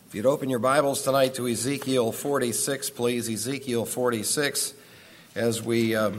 If you'd open your Bibles tonight to Ezekiel 46, please, Ezekiel 46, as we are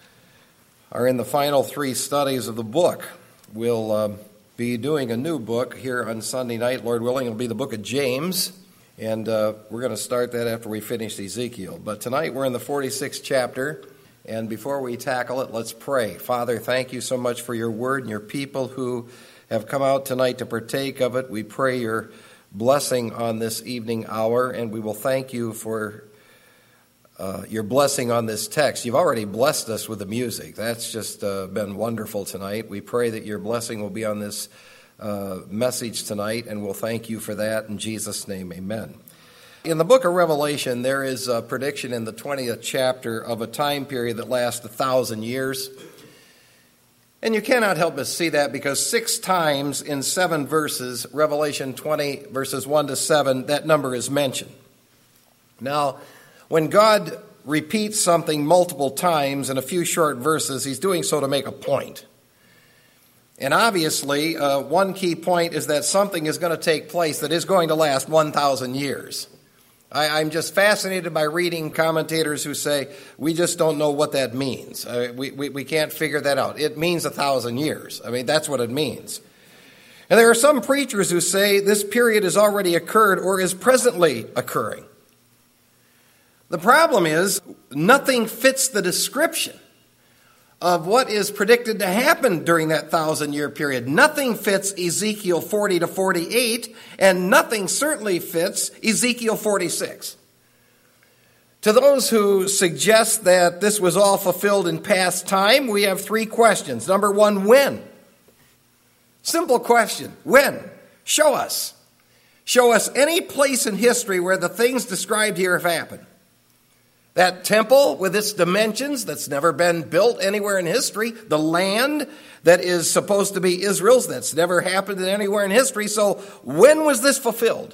in the final three studies of the book. We'll be doing a new book here on Sunday night, Lord willing. It'll be the book of James, and we're going to start that after we finish Ezekiel. But tonight we're in the 46th chapter, and before we tackle it, let's pray. Father, thank you so much for your word and your people who have come out tonight to partake of it. We pray your blessing on this evening hour, and we will thank you for your blessing on this text. You've already blessed us with the music. That's just been wonderful tonight. We pray that your blessing will be on this message tonight, and we'll thank you for that. In Jesus' name, amen. In the book of Revelation, there is a prediction in the 20th chapter of a time period that lasts 1,000 years. And you cannot help but see that because 6 times in 7 verses, Revelation 20, verses 1 to 7, that number is mentioned. Now, when God repeats something multiple times in a few short verses, he's doing so to make a point. And obviously, one key point is that something is going to take place that is going to last 1,000 years. I'm just fascinated by reading commentators who say, we just don't know what that means. We can't figure that out. It means 1,000 years. I mean, that's what it means. And there are some preachers who say this period has already occurred or is presently occurring. The problem is, nothing fits the description of what is predicted to happen during that 1,000-year period. Nothing fits Ezekiel 40 to 48, and nothing certainly fits Ezekiel 46. To those who suggest that this was all fulfilled in past time, we have 3 questions. Number 1, when? Simple question. When? Show us. Show us any place in history where the things described here have happened. That temple with its dimensions that's never been built anywhere in history. The land that is supposed to be Israel's that's never happened anywhere in history. So when was this fulfilled?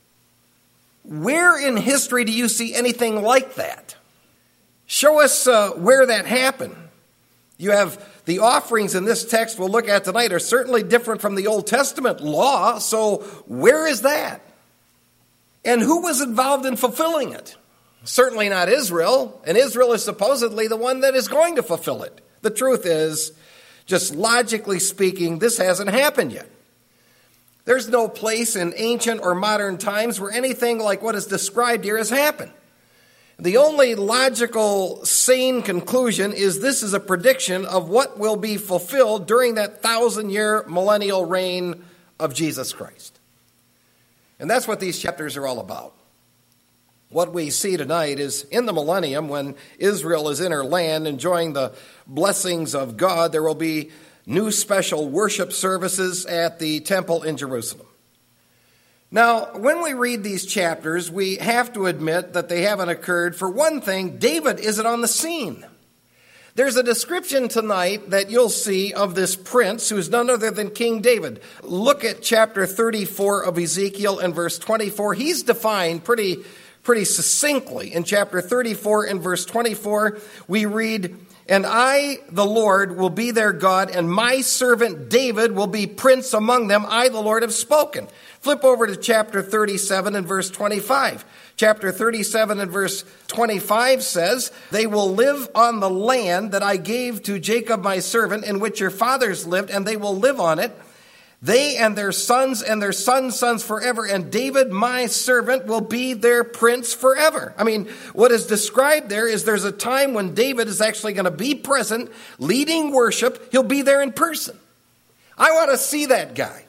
Where in history do you see anything like that? Show us where that happened. You have the offerings in this text we'll look at tonight are certainly different from the Old Testament law. So where is that? And who was involved in fulfilling it? Certainly not Israel, and Israel is supposedly the one that is going to fulfill it. The truth is, just logically speaking, this hasn't happened yet. There's no place in ancient or modern times where anything like what is described here has happened. The only logical, sane conclusion is this is a prediction of what will be fulfilled during that 1,000-year millennial reign of Jesus Christ. And that's what these chapters are all about. What we see tonight is in the millennium, when Israel is in her land enjoying the blessings of God, there will be new special worship services at the temple in Jerusalem. Now, when we read these chapters, we have to admit that they haven't occurred. For one thing, David isn't on the scene. There's a description tonight that you'll see of this prince who's none other than King David. Look at chapter 34 of Ezekiel and verse 24. He's defined pretty succinctly. In chapter 34 and verse 24, we read, "And I, the Lord, will be their God, and my servant David will be prince among them. I, the Lord, have spoken." Flip over to chapter 37 and verse 25. Chapter 37 and verse 25 says, "They will live on the land that I gave to Jacob my servant, in which your fathers lived, and they will live on it. They and their sons sons forever, and David, my servant, will be their prince forever." I mean, what is described there is there's a time when David is actually going to be present, leading worship. He'll be there in person. I want to see that guy.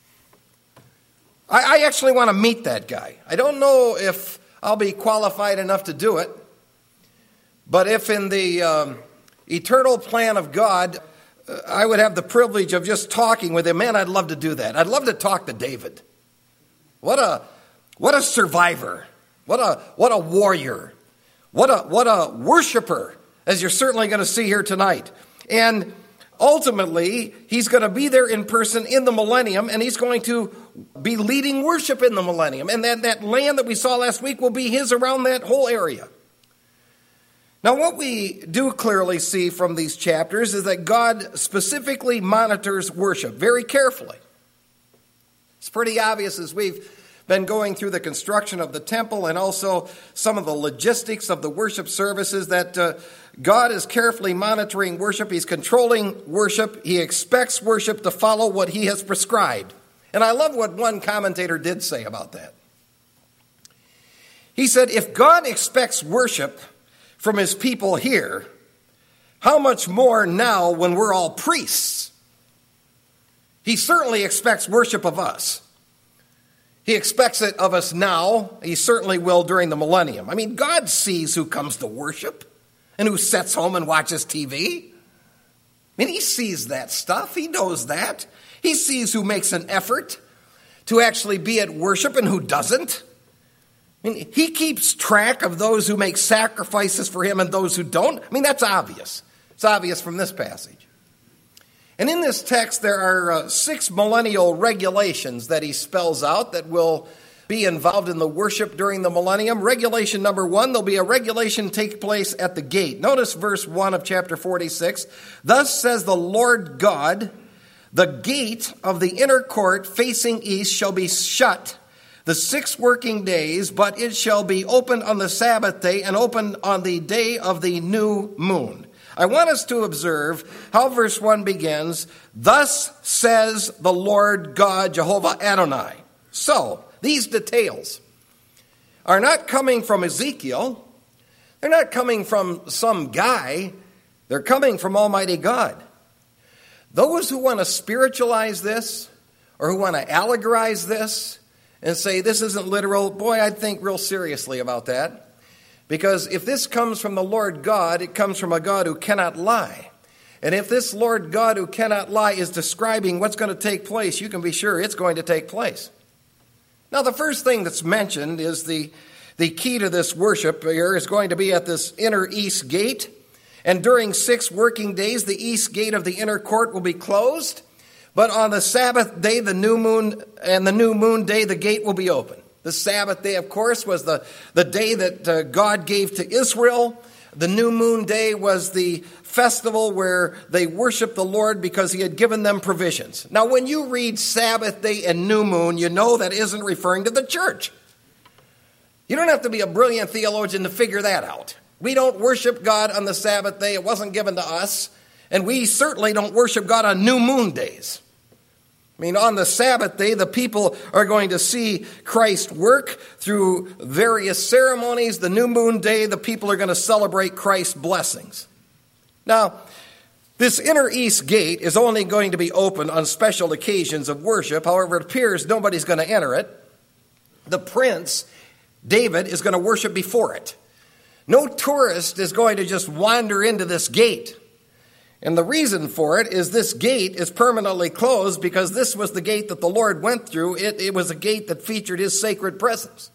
I actually want to meet that guy. I don't know if I'll be qualified enough to do it, but if in the eternal plan of God, I would have the privilege of just talking with him. Man, I'd love to do that. I'd love to talk to David. What a survivor. What a warrior. What a worshiper, as you're certainly going to see here tonight. And ultimately, he's going to be there in person in the millennium, and he's going to be leading worship in the millennium. And that land that we saw last week will be his around that whole area. Now, what we do clearly see from these chapters is that God specifically monitors worship very carefully. It's pretty obvious as we've been going through the construction of the temple and also some of the logistics of the worship services, that God is carefully monitoring worship. He's controlling worship. He expects worship to follow what he has prescribed. And I love what one commentator did say about that. He said, if God expects worship from his people here, how much more now when we're all priests? He certainly expects worship of us. He expects it of us now. He certainly will during the millennium. I mean, God sees who comes to worship and who sits home and watches TV. I mean, he sees that stuff. He knows that. He sees who makes an effort to actually be at worship and who doesn't. I mean, he keeps track of those who make sacrifices for him and those who don't. I mean, that's obvious. It's obvious from this passage. And in this text, there are 6 millennial regulations that he spells out that will be involved in the worship during the millennium. Regulation number 1, there'll be a regulation take place at the gate. Notice verse 1 of chapter 46. Thus says the Lord God, the gate of the inner court facing east shall be shut the 6 working days, but it shall be opened on the Sabbath day and opened on the day of the new moon. I want us to observe how verse 1 begins, thus says the Lord God, Jehovah Adonai. So, these details are not coming from Ezekiel. They're not coming from some guy. They're coming from Almighty God. Those who want to spiritualize this or who want to allegorize this and say this isn't literal, boy, I'd think real seriously about that. Because if this comes from the Lord God, it comes from a God who cannot lie. And if this Lord God who cannot lie is describing what's going to take place, you can be sure it's going to take place. Now, the first thing that's mentioned is the key to this worship here is going to be at this inner east gate. And during 6 working days, the east gate of the inner court will be closed. But on the Sabbath day, the new moon, and the new moon day, the gate will be open. The Sabbath day, of course, was the day that God gave to Israel. The new moon day was the festival where they worshiped the Lord because he had given them provisions. Now, when you read Sabbath day and new moon, you know that isn't referring to the church. You don't have to be a brilliant theologian to figure that out. We don't worship God on the Sabbath day. It wasn't given to us. And we certainly don't worship God on new moon days. I mean, on the Sabbath day, the people are going to see Christ work through various ceremonies. The new moon day, the people are going to celebrate Christ's blessings. Now, this inner east gate is only going to be open on special occasions of worship. However, it appears nobody's going to enter it. The prince, David, is going to worship before it. No tourist is going to just wander into this gate. And the reason for it is this gate is permanently closed because this was the gate that the Lord went through. It was a gate that featured his sacred presence.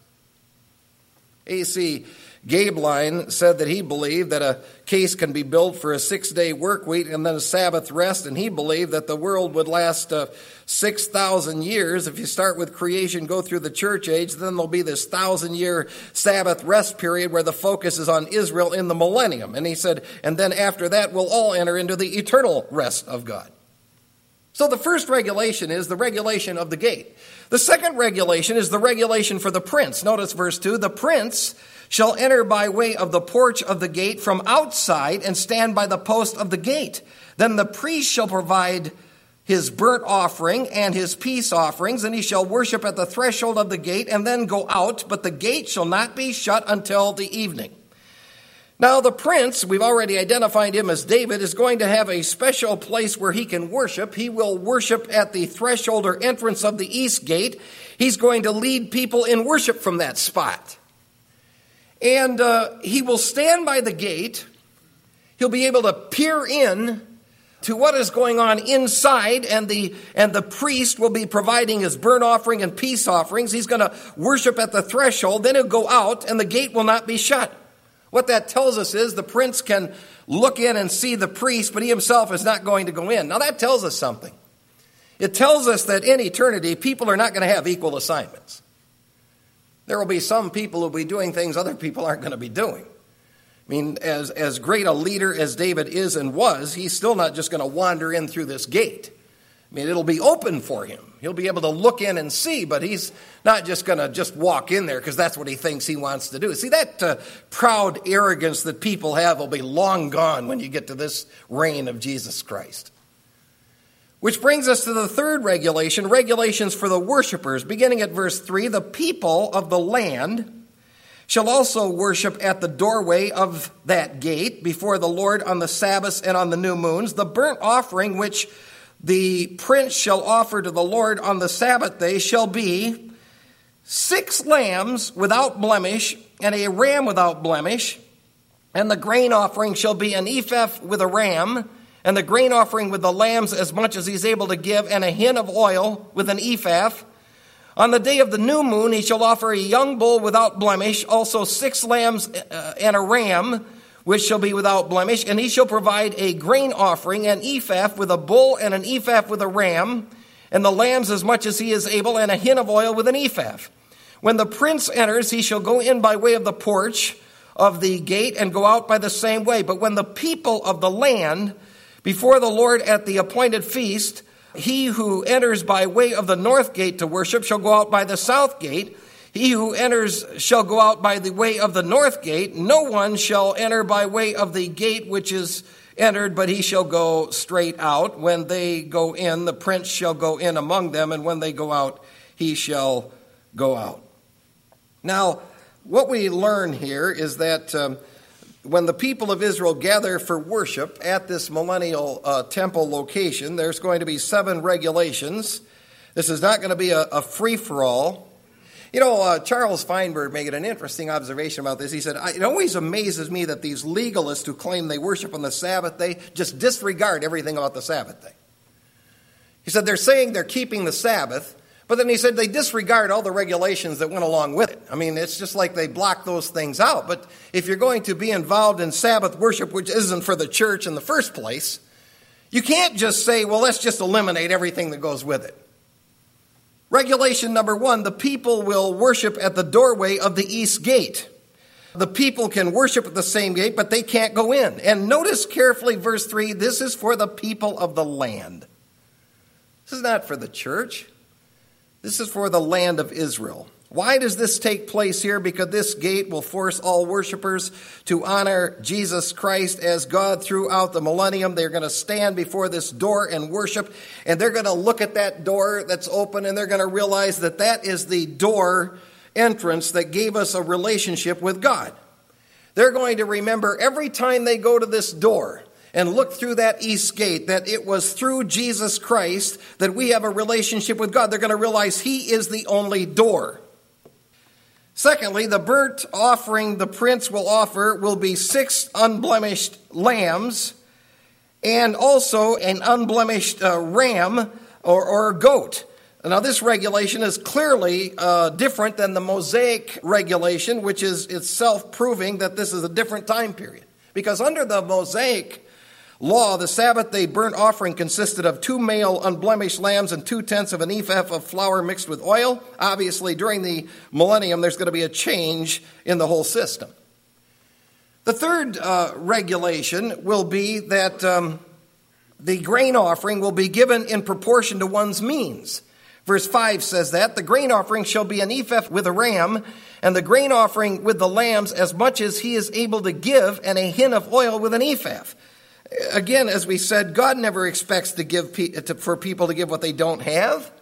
A.C. Gabeline said that he believed that a case can be built for a 6-day work week and then a Sabbath rest, and he believed that the world would last 6,000 years. If you start with creation, go through the church age, then there'll be this 1,000-year Sabbath rest period where the focus is on Israel in the millennium. And he said, and then after that, we'll all enter into the eternal rest of God. So the first regulation is the regulation of the gate. The second regulation is the regulation for the prince. Notice verse 2, the prince shall enter by way of the porch of the gate from outside and stand by the post of the gate. Then the priest shall provide his burnt offering and his peace offerings, and he shall worship at the threshold of the gate and then go out, but the gate shall not be shut until the evening. Now the prince, we've already identified him as David, is going to have a special place where he can worship. He will worship at the threshold or entrance of the east gate. He's going to lead people in worship from that spot. And he will stand by the gate. He'll be able to peer in to what is going on inside, and the priest will be providing his burnt offering and peace offerings. He's going to worship at the threshold. Then he'll go out, and the gate will not be shut. What that tells us is the prince can look in and see the priest, but he himself is not going to go in. Now that tells us something. It tells us that in eternity, people are not going to have equal assignments. There will be some people who will be doing things other people aren't going to be doing. I mean, as great a leader as David is and was, he's still not just going to wander in through this gate. I mean, it'll be open for him. He'll be able to look in and see, but he's not just going to just walk in there because that's what he thinks he wants to do. See, that proud arrogance that people have will be long gone when you get to this reign of Jesus Christ. Which brings us to the third regulation, regulations for the worshipers. Beginning at verse 3, the people of the land shall also worship at the doorway of that gate before the Lord on the Sabbaths and on the new moons. The burnt offering which the prince shall offer to the Lord on the Sabbath day shall be 6 lambs without blemish and a ram without blemish. And the grain offering shall be an ephah with a ram, and the grain offering with the lambs as much as he's able to give, and a hin of oil with an ephah. On the day of the new moon he shall offer a young bull without blemish, also 6 lambs and a ram, which shall be without blemish, and he shall provide a grain offering, an ephah with a bull and an ephah with a ram, and the lambs as much as he is able, and a hin of oil with an ephah. When the prince enters, he shall go in by way of the porch of the gate and go out by the same way. But when the people of the land before the Lord at the appointed feast, he who enters by way of the north gate to worship shall go out by the south gate. He who enters shall go out by the way of the north gate. No one shall enter by way of the gate which is entered, but he shall go straight out. When they go in, the prince shall go in among them, and when they go out, he shall go out. Now, what we learn here is that when the people of Israel gather for worship at this millennial temple location, there's going to be 7 regulations. This is not going to be a free-for-all. You know, Charles Feinberg made an interesting observation about this. He said, it always amazes me that these legalists who claim they worship on the Sabbath day just disregard everything about the Sabbath day. He said they're saying they're keeping the Sabbath, but then he said they disregard all the regulations that went along with it. I mean, it's just like they block those things out. But if you're going to be involved in Sabbath worship, which isn't for the church in the first place, you can't just say, well, let's just eliminate everything that goes with it. Regulation number 1, the people will worship at the doorway of the east gate. The people can worship at the same gate, but they can't go in. And notice carefully verse 3, this is for the people of the land. This is not for the church. This is for the land of Israel. Why does this take place here? Because this gate will force all worshipers to honor Jesus Christ as God throughout the millennium. They're going to stand before this door and worship, and they're going to look at that door that's open, and they're going to realize that that is the door entrance that gave us a relationship with God. They're going to remember every time they go to this door and look through that east gate that it was through Jesus Christ that we have a relationship with God. They're going to realize He is the only door. Secondly, the burnt offering the prince will offer will be 6 unblemished lambs and also an unblemished ram or goat. Now, this regulation is clearly different than the Mosaic regulation, which is itself proving that this is a different time period. Because under the Mosaic law, the Sabbath day burnt offering consisted of 2 male unblemished lambs and 2/10 of an ephah of flour mixed with oil. Obviously, during the millennium, there's going to be a change in the whole system. The third regulation will be that the grain offering will be given in proportion to one's means. Verse 5 says that the grain offering shall be an ephah with a ram, and the grain offering with the lambs as much as he is able to give, and a hin of oil with an ephah. Again, as we said, God never expects for people to give what they don't have.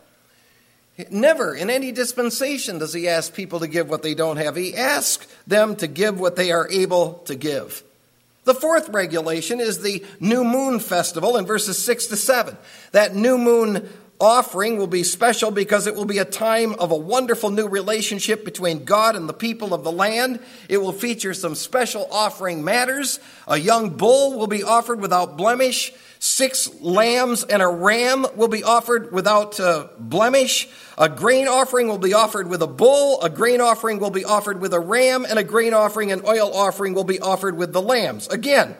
Never in any dispensation does He ask people to give what they don't have. He asks them to give what they are able to give. The fourth regulation is the new moon festival in verses 6 to 7. That new moon offering will be special because it will be a time of a wonderful new relationship between God and the people of the land. It will feature some special offering matters. A young bull will be offered without blemish. 6 lambs and a ram will be offered without blemish. A grain offering will be offered with a bull. A grain offering will be offered with a ram. And a grain offering and oil offering will be offered with the lambs. Again,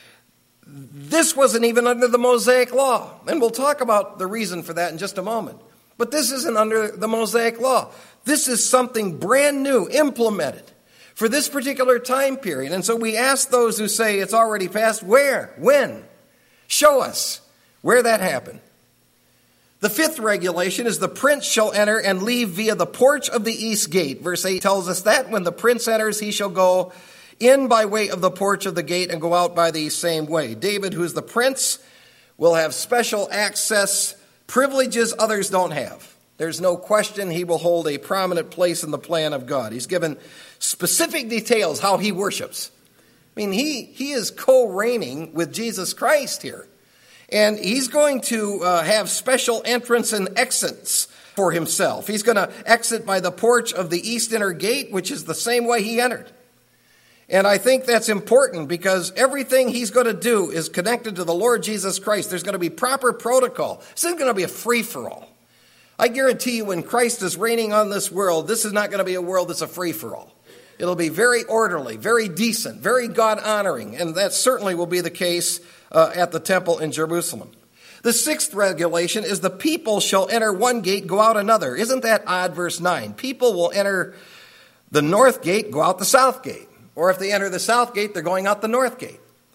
this wasn't even under the Mosaic law. And we'll talk about the reason for that in just a moment. But this isn't under the Mosaic law. This is something brand new, implemented for this particular time period. And so we ask those who say it's already passed, where? When? Show us where that happened. The fifth regulation is the prince shall enter and leave via the porch of the east gate. Verse 8 tells us that when the prince enters, he shall go in by way of the porch of the gate and go out by the same way. David, who is the prince, will have special access privileges others don't have. There's no question he will hold a prominent place in the plan of God. He's given specific details how he worships. I mean, he is co-reigning with Jesus Christ here. And he's going to have special entrance and exits for himself. He's going to exit by the porch of the east inner gate, which is the same way he entered. And I think that's important because everything he's going to do is connected to the Lord Jesus Christ. There's going to be proper protocol. This isn't going to be a free-for-all. I guarantee you when Christ is reigning on this world, this is not going to be a world that's a free-for-all. It'll be very orderly, very decent, very God-honoring, and that certainly will be the case at the temple in Jerusalem. The sixth regulation is the people shall enter one gate, go out another. Isn't that odd? Verse 9. People will enter the north gate, go out the south gate. Or if they enter the south gate, they're going out the north gate.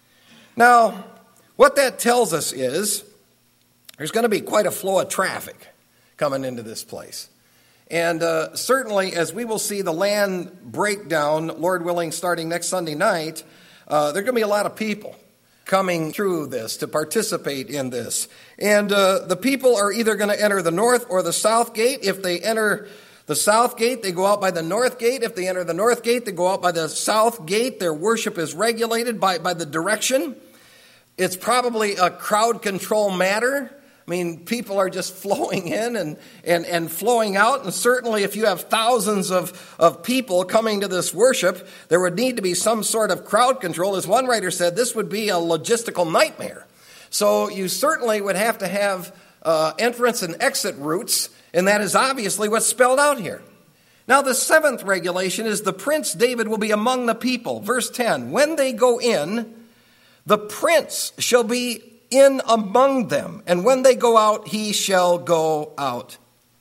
Now, what that tells us is there's going to be quite a flow of traffic coming into this place. And certainly, as we will see the land breakdown, Lord willing, starting next Sunday night, there are going to be a lot of people coming through this to participate in this. And the people are either going to enter the north or the south gate. If they enter the south gate, they go out by the north gate. If they enter the north gate, they go out by the south gate. Their worship is regulated by the direction. It's probably a crowd control matter. I mean, people are just flowing in and flowing out. And certainly if you have thousands of people coming to this worship, there would need to be some sort of crowd control. As one writer said, this would be a logistical nightmare. So you certainly would have to have entrance and exit routes. And that is obviously what's spelled out here. Now the seventh regulation is the prince David will be among the people. Verse 10, when they go in, the prince shall be in among them, and when they go out, he shall go out.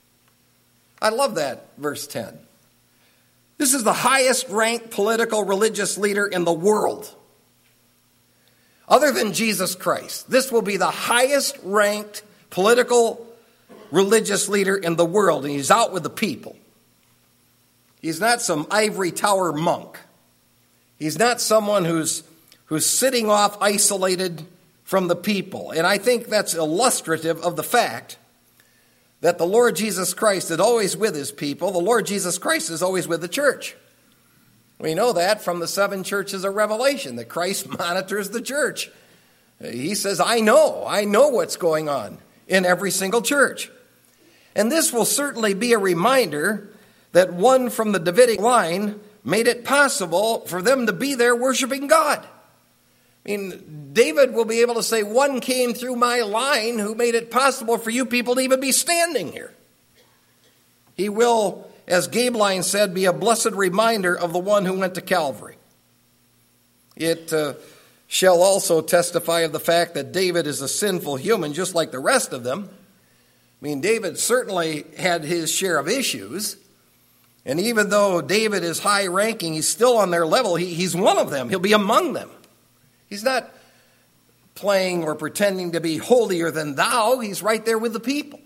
I love that, verse 10. This is the highest ranked political religious leader in the world. Other than Jesus Christ, this will be the highest ranked political religious leader in the world, and he's out with the people. He's not some ivory tower monk. He's not someone who's sitting off isolated from the people. And I think that's illustrative of the fact that the Lord Jesus Christ is always with his people. The Lord Jesus Christ is always with the church. We know that from the 7 churches of Revelation, that Christ monitors the church. He says, I know what's going on in every single church. And this will certainly be a reminder that one from the Davidic line made it possible for them to be there worshiping God. I mean, David will be able to say, one came through my line who made it possible for you people to even be standing here. He will, as Gabeline said, be a blessed reminder of the one who went to Calvary. It shall also testify of the fact that David is a sinful human, just like the rest of them. I mean, David certainly had his share of issues. And even though David is high ranking, he's still on their level. He's one of them. He'll be among them. He's not playing or pretending to be holier than thou. He's right there with the people.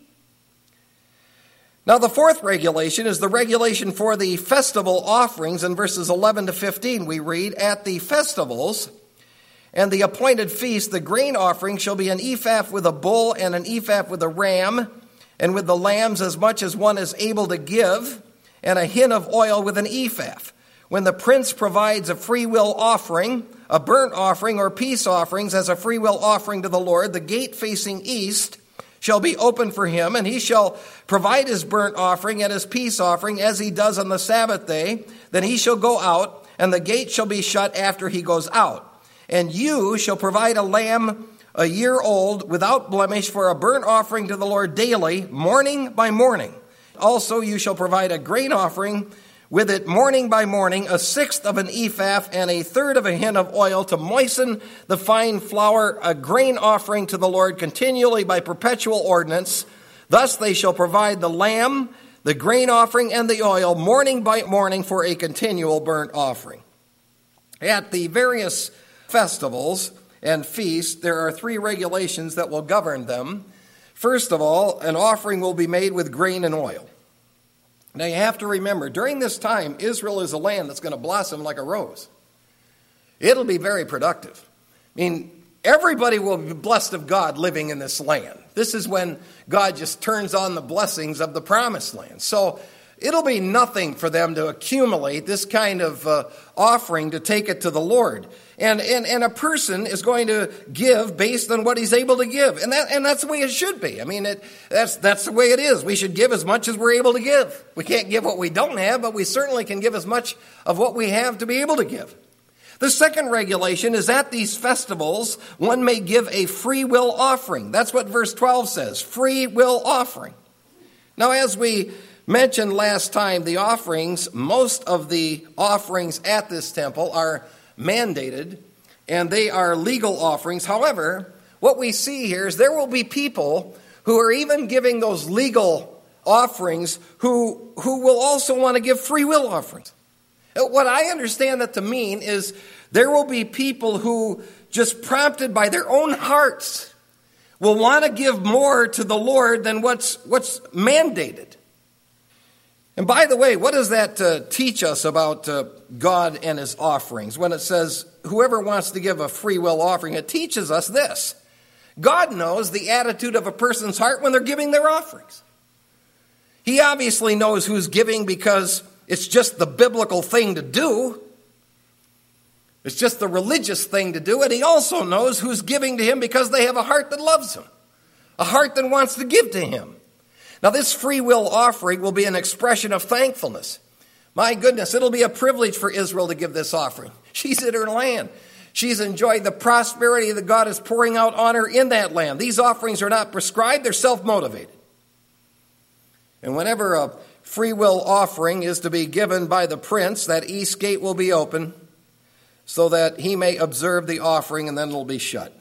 Now, the fourth regulation is the regulation for the festival offerings. In verses 11 to 15, we read, at the festivals and the appointed feast, the grain offering shall be an ephah with a bull and an ephah with a ram, and with the lambs as much as one is able to give, and a hin of oil with an ephah. When the prince provides a freewill offering, a burnt offering or peace offerings as a freewill offering to the Lord, the gate facing east shall be open for him, and he shall provide his burnt offering and his peace offering as he does on the Sabbath day. Then he shall go out, and the gate shall be shut after he goes out. And you shall provide a lamb a year old without blemish for a burnt offering to the Lord daily, morning by morning. Also you shall provide a grain offering with it morning by morning, a sixth of an ephah and a third of a hin of oil to moisten the fine flour, a grain offering to the Lord continually by perpetual ordinance. Thus they shall provide the lamb, the grain offering, and the oil morning by morning for a continual burnt offering. At the various festivals and feasts, there are 3 regulations that will govern them. First of all, an offering will be made with grain and oil. Now you have to remember, during this time, Israel is a land that's going to blossom like a rose. It'll be very productive. I mean, everybody will be blessed of God living in this land. This is when God just turns on the blessings of the promised land. So it'll be nothing for them to accumulate this kind of offering to take it to the Lord. And a person is going to give based on what he's able to give. And that's the way it should be. I mean, that's the way it is. We should give as much as we're able to give. We can't give what we don't have, but we certainly can give as much of what we have to be able to give. The second regulation is at these festivals, one may give a free will offering. That's what verse 12 says, free will offering. Now, as we mentioned last time, the offerings, most of the offerings at this temple are mandated, and they are legal offerings. However, what we see here is there will be people who are even giving those legal offerings who will also want to give free will offerings. What I understand that to mean is there will be people who, just prompted by their own hearts, will want to give more to the Lord than what's mandated. And by the way, what does that teach us about God and his offerings? When it says, whoever wants to give a free will offering, it teaches us this. God knows the attitude of a person's heart when they're giving their offerings. He obviously knows who's giving because it's just the biblical thing to do. It's just the religious thing to do. And he also knows who's giving to him because they have a heart that loves him, a heart that wants to give to him. Now, this free will offering will be an expression of thankfulness. My goodness, it'll be a privilege for Israel to give this offering. She's in her land. She's enjoyed the prosperity that God is pouring out on her in that land. These offerings are not prescribed, they're self-motivated. And whenever a free will offering is to be given by the prince, that east gate will be open so that he may observe the offering, and then it'll be shut.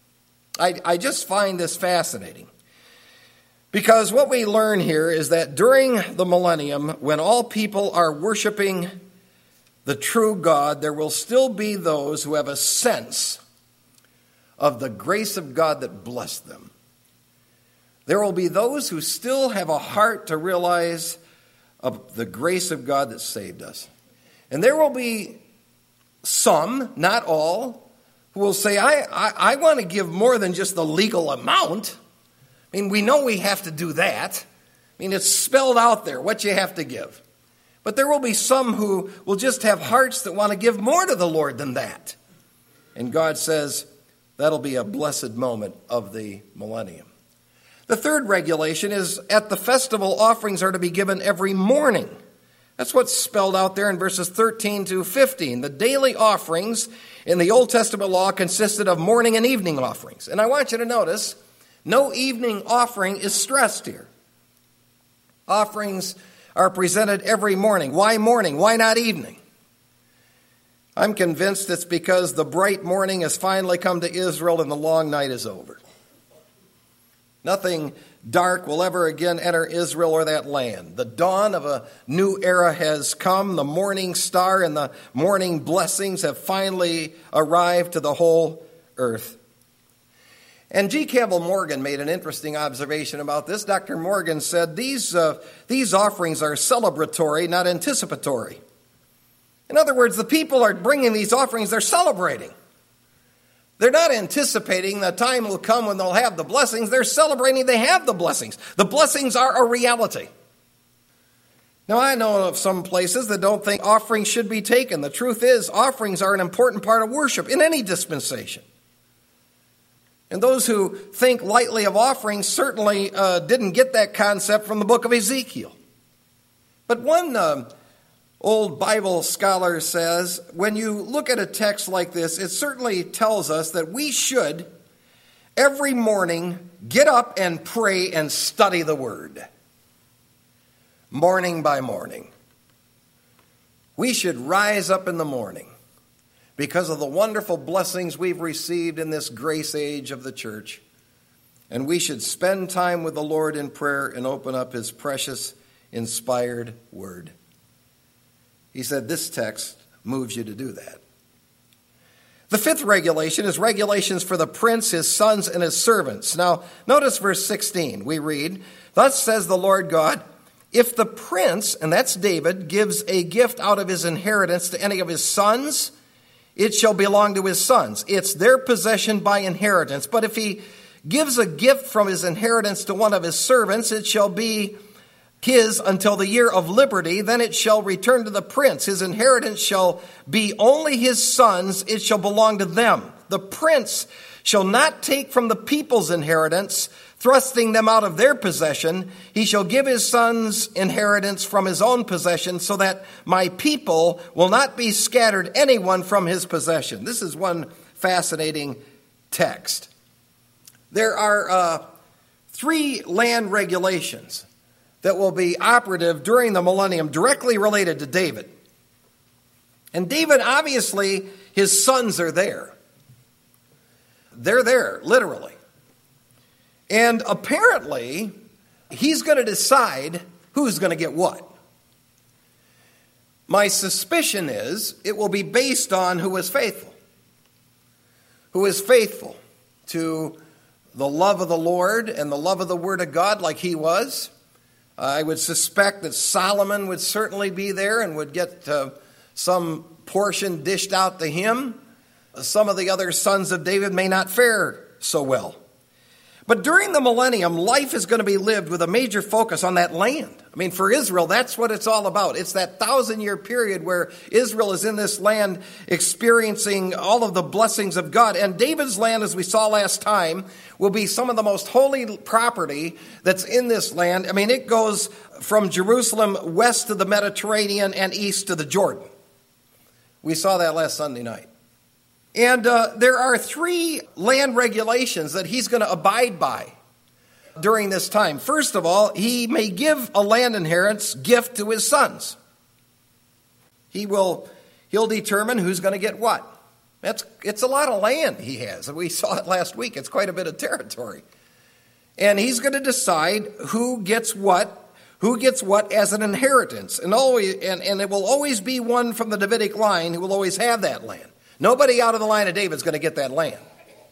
I just find this fascinating. Because what we learn here is that during the millennium, when all people are worshiping the true God, there will still be those who have a sense of the grace of God that blessed them. There will be those who still have a heart to realize of the grace of God that saved us. And there will be some, not all, who will say, I want to give more than just the legal amount. I mean, we know we have to do that. I mean, it's spelled out there what you have to give. But there will be some who will just have hearts that want to give more to the Lord than that. And God says that'll be a blessed moment of the millennium. The third regulation is at the festival, offerings are to be given every morning. That's what's spelled out there in verses 13 to 15. The daily offerings in the Old Testament law consisted of morning and evening offerings. And I want you to notice, no evening offering is stressed here. Offerings are presented every morning. Why morning? Why not evening? I'm convinced it's because the bright morning has finally come to Israel and the long night is over. Nothing dark will ever again enter Israel or that land. The dawn of a new era has come. The morning star and the morning blessings have finally arrived to the whole earth. And G. Campbell Morgan made an interesting observation about this. Dr. Morgan said, these offerings are celebratory, not anticipatory. In other words, the people are bringing these offerings, they're celebrating. They're not anticipating the time will come when they'll have the blessings. They're celebrating they have the blessings. The blessings are a reality. Now, I know of some places that don't think offerings should be taken. The truth is, offerings are an important part of worship in any dispensation. And those who think lightly of offerings certainly didn't get that concept from the book of Ezekiel. But one old Bible scholar says, when you look at a text like this, it certainly tells us that we should, every morning, get up and pray and study the Word. Morning by morning. We should rise up in the morning because of the wonderful blessings we've received in this grace age of the church. And we should spend time with the Lord in prayer and open up His precious, inspired Word. He said this text moves you to do that. The fifth regulation is regulations for the prince, his sons, and his servants. Now, notice verse 16. We read, "Thus says the Lord God, if the prince," and that's David, "gives a gift out of his inheritance to any of his sons, it shall belong to his sons. It's their possession by inheritance. But if he gives a gift from his inheritance to one of his servants, it shall be his until the year of liberty. Then it shall return to the prince. His inheritance shall be only his sons. It shall belong to them. The prince shall not take from the people's inheritance, thrusting them out of their possession. He shall give his sons inheritance from his own possession, so that my people will not be scattered anyone from his possession." This is one fascinating text. There are 3 land regulations that will be operative during the millennium, directly related to David. And David, obviously, his sons are there. They're there, literally. And apparently, he's going to decide who's going to get what. My suspicion is it will be based on who is faithful. Who is faithful to the love of the Lord and the love of the Word of God like he was. I would suspect that Solomon would certainly be there and would get some portion dished out to him. Some of the other sons of David may not fare so well. But during the millennium, life is going to be lived with a major focus on that land. I mean, for Israel, that's what it's all about. It's that 1,000-year period where Israel is in this land experiencing all of the blessings of God. And David's land, as we saw last time, will be some of the most holy property that's in this land. I mean, it goes from Jerusalem west to the Mediterranean and east to the Jordan. We saw that last Sunday night. And there are 3 land regulations that he's going to abide by during this time. First of all, he may give a land inheritance gift to his sons. He'll determine who's going to get what. It's a lot of land he has. We saw it last week. It's quite a bit of territory. And he's going to decide who gets what as an inheritance. And it will always be one from the Davidic line who will always have that land. Nobody out of the line of David is going to get that land.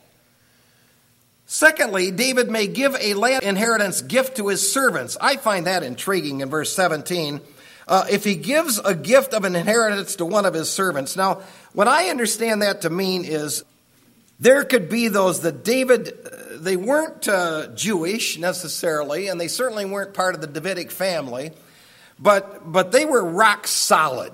Secondly, David may give a land inheritance gift to his servants. I find that intriguing in verse 17. If he gives a gift of an inheritance to one of his servants. Now, what I understand that to mean is there could be those that they weren't Jewish necessarily, and they certainly weren't part of the Davidic family, but they were rock solid.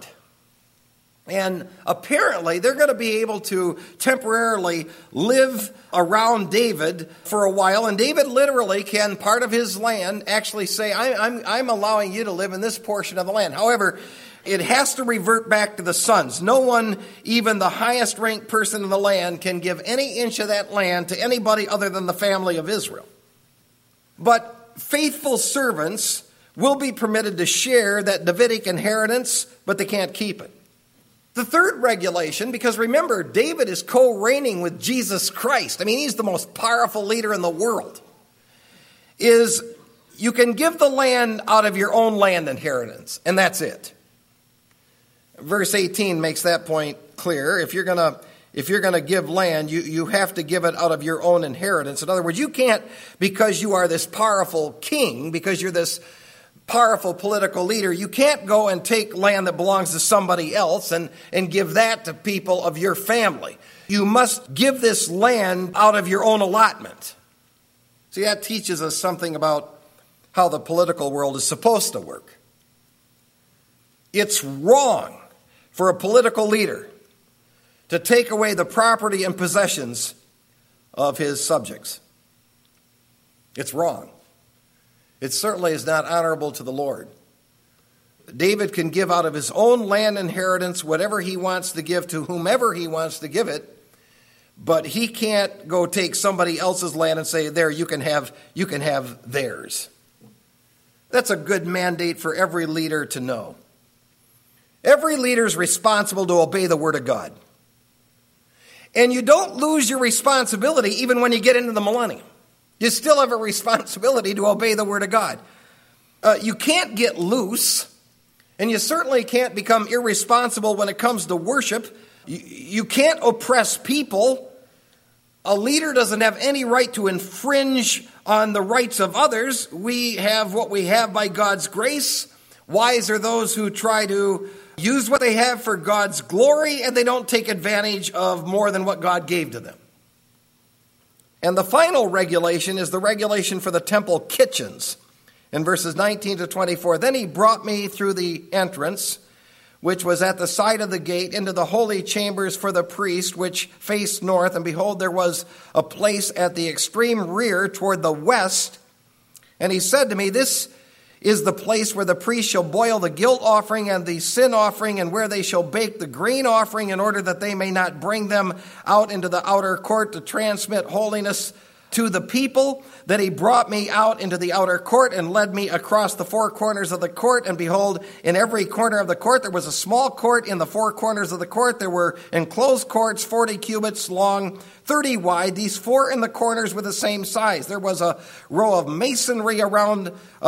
And apparently, they're going to be able to temporarily live around David for a while. And David literally can, part of his land, actually say, I'm allowing you to live in this portion of the land. However, it has to revert back to the sons. No one, even the highest ranked person in the land, can give any inch of that land to anybody other than the family of Israel. But faithful servants will be permitted to share that Davidic inheritance, but they can't keep it. The third regulation, because remember, David is co-reigning with Jesus Christ. I mean, he's the most powerful leader in the world. Is you can give the land out of your own land inheritance, and that's it. Verse 18 makes that point clear. If you're going to give land, you have to give it out of your own inheritance. In other words, you can't, because you are this powerful king, because you're this powerful political leader, you can't go and take land that belongs to somebody else and give that to people of your family. You must give this land out of your own allotment. See, that teaches us something about how the political world is supposed to work. It's wrong for a political leader to take away the property and possessions of his subjects. It's wrong. It certainly is not honorable to the Lord. David can give out of his own land inheritance whatever he wants to give to whomever he wants to give it, but he can't go take somebody else's land and say, there, you can have theirs. That's a good mandate for every leader to know. Every leader is responsible to obey the Word of God. And you don't lose your responsibility even when you get into the millennium. You still have a responsibility to obey the Word of God. You can't get loose, and you certainly can't become irresponsible when it comes to worship, You can't oppress people. A leader doesn't have any right to infringe on the rights of others. We have what we have by God's grace. Wise are those who try to use what they have for God's glory, and they don't take advantage of more than what God gave to them. And the final regulation is the regulation for the temple kitchens. In verses 19 to 24, then he brought me through the entrance, which was at the side of the gate, into the holy chambers for the priest, which faced north. And behold, there was a place at the extreme rear toward the west. And he said to me, this is the place where the priest shall boil the guilt offering and the sin offering, and where they shall bake the grain offering, in order that they may not bring them out into the outer court to transmit holiness to the people. That he brought me out into the outer court and led me across the four corners of the court. And behold, in every corner of the court there was a small court. In the four corners of the court there were enclosed courts, 40 cubits long, 30 wide. These four in the corners were the same size. There was a row of masonry around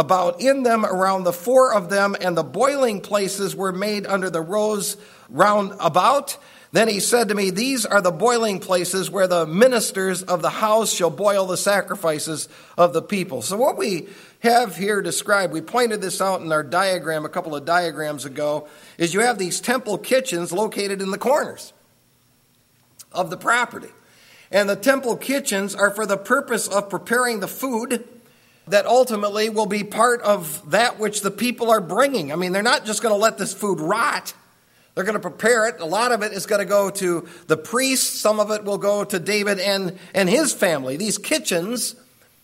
the four of them, and the boiling places were made under the rows round about. Then he said to me, these are the boiling places where the ministers of the house shall boil the sacrifices of the people. So what we have here described, we pointed this out in our diagram a couple of diagrams ago, is you have these temple kitchens located in the corners of the property. And the temple kitchens are for the purpose of preparing the food that ultimately will be part of that which the people are bringing. I mean, they're not just going to let this food rot. They're going to prepare it. A lot of it is going to go to the priests. Some of it will go to David and his family. These kitchens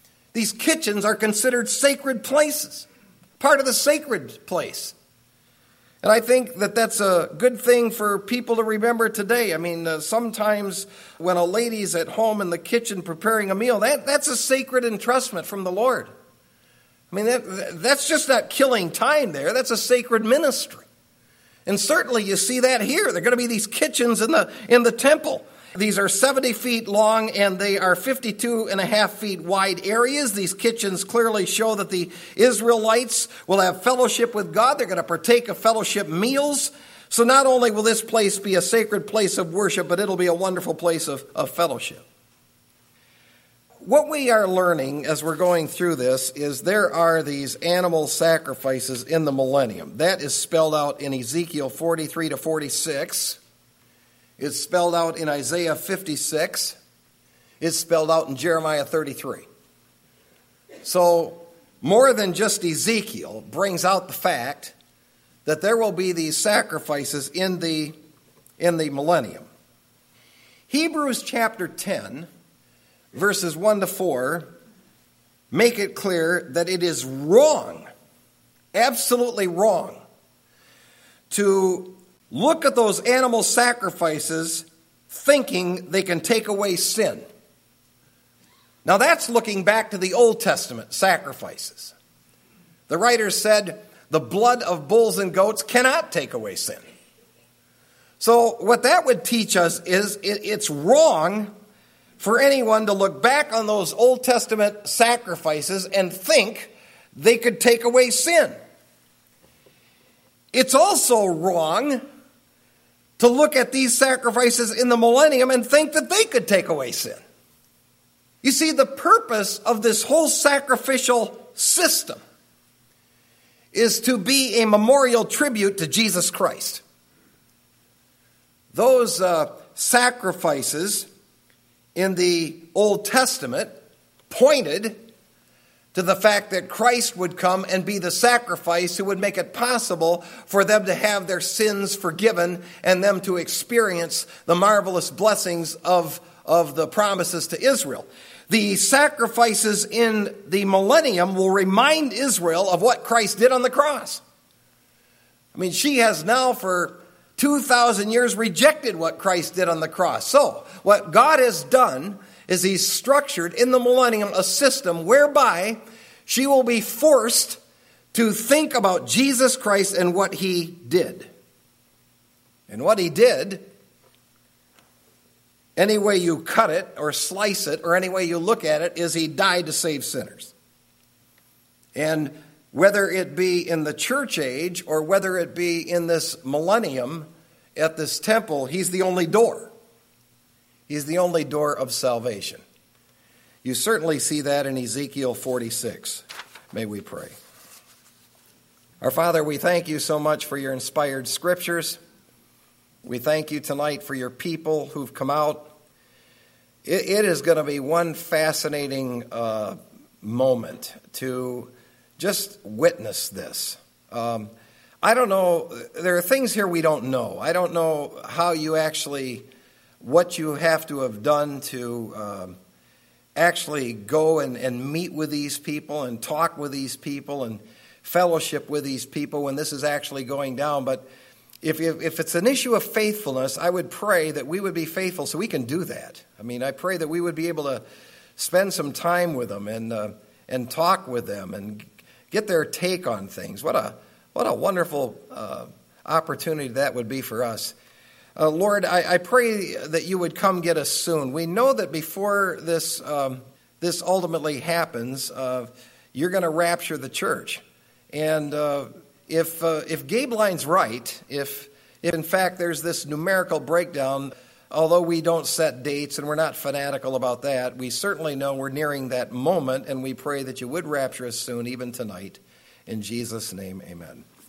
are considered sacred places, part of the sacred place. And I think that that's a good thing for people to remember today. I mean, sometimes when a lady's at home in the kitchen preparing a meal, that's a sacred entrustment from the Lord. I mean, that's just not killing time there. That's a sacred ministry. And certainly you see that here. There are going to be these kitchens in the temple. These are 70 feet long and they are 52 and a half feet wide areas. These kitchens clearly show that the Israelites will have fellowship with God. They're going to partake of fellowship meals. So not only will this place be a sacred place of worship, but it'll be a wonderful place of fellowship. What we are learning as we're going through this is there are these animal sacrifices in the millennium. That is spelled out in Ezekiel 43 to 46. It's spelled out in Isaiah 56. It's spelled out in Jeremiah 33. So more than just Ezekiel brings out the fact that there will be these sacrifices in the millennium. Hebrews chapter 10, verses 1 to 4, make it clear that it is wrong, absolutely wrong, to look at those animal sacrifices thinking they can take away sin. Now that's looking back to the Old Testament sacrifices. The writer said the blood of bulls and goats cannot take away sin. So what that would teach us is it's wrong for anyone to look back on those Old Testament sacrifices and think they could take away sin. It's also wrong to look at these sacrifices in the millennium and think that they could take away sin. You see, the purpose of this whole sacrificial system is to be a memorial tribute to Jesus Christ. Those sacrifices in the Old Testament pointed to the fact that Christ would come and be the sacrifice who would make it possible for them to have their sins forgiven and them to experience the marvelous blessings of the promises to Israel. The sacrifices in the millennium will remind Israel of what Christ did on the cross. I mean, she has now for 2,000 years rejected what Christ did on the cross. So what God has done is he's structured in the millennium a system whereby she will be forced to think about Jesus Christ and what he did. And what he did, any way you cut it or slice it or any way you look at it, is he died to save sinners. And whether it be in the church age or whether it be in this millennium, at this temple, he's the only door. He's the only door of salvation. You certainly see that in Ezekiel 46. May we pray. Our Father, we thank you so much for your inspired scriptures. We thank you tonight for your people who've come out. It is going to be one fascinating moment to just witness this. I don't know. There are things here we don't know. I don't know how you actually, what you have to have done to actually go and meet with these people and talk with these people and fellowship with these people when this is actually going down. But if it's an issue of faithfulness, I would pray that we would be faithful so we can do that. I mean, I pray that we would be able to spend some time with them and talk with them and get their take on things. What a wonderful opportunity that would be for us. Lord, I pray that you would come get us soon. We know that before this ultimately happens, you're going to rapture the church. And if Gabe Line's right, if in fact there's this numerical breakdown, although we don't set dates and we're not fanatical about that, we certainly know we're nearing that moment, and we pray that you would rapture us soon, even tonight. In Jesus' name, amen.